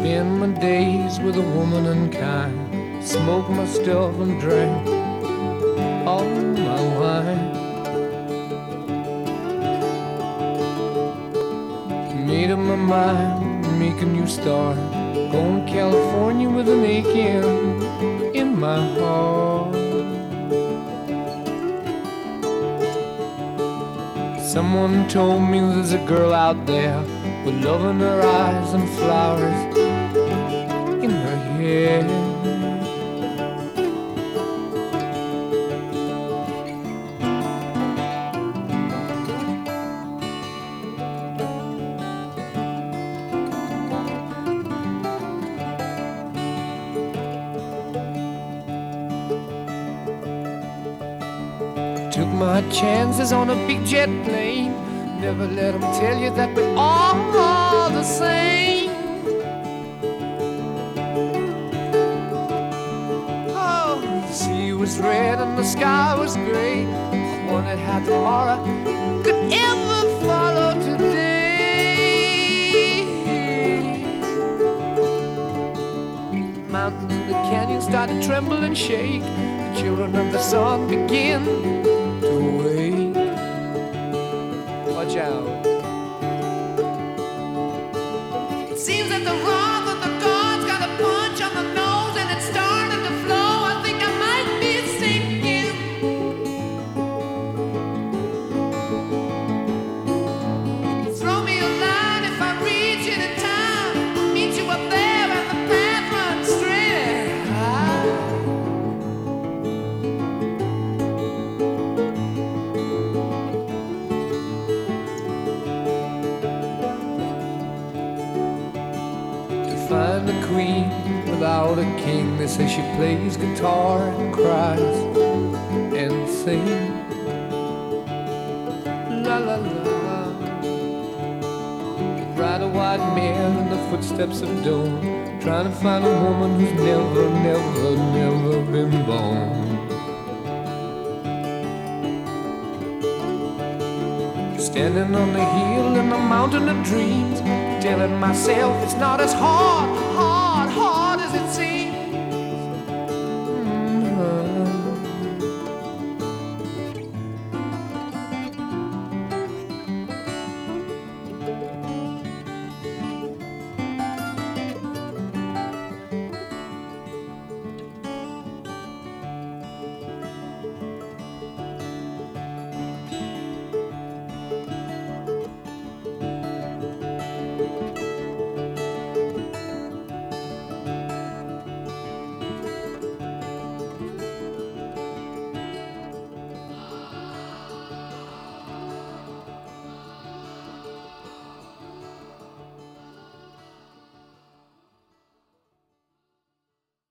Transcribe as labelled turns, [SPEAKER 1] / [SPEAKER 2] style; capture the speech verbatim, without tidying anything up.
[SPEAKER 1] Spend my days with a woman unkind, smoke my stuff and drink all my wine. Made up my mind, make a new start, going to California with an aching in my heart. Someone told me there's a girl out there with love in her eyes and flowers in her hair. Took my chances on a big jet plane. Never let them tell you that we're all the same. Oh, the sea was red and the sky was gray. I wondered how tomorrow could ever follow today. Mountains and the canyons started to tremble and shake. The children of the sun begin to wake. Watch out. It seems that the wrath of the gods got a punch on the nose and it's starting to flow. I think I might be sinking. Throw me a line if I reach it in time. I'll meet you up there and the path runs straight high. Find a queen without a king. They say she plays guitar and cries and sings. La la la. Ride a white mare in the footsteps of dawn, trying to find a woman who's never, never, never been born. Standing on the hill in the mountain of dreams, telling myself it's not as hard, hard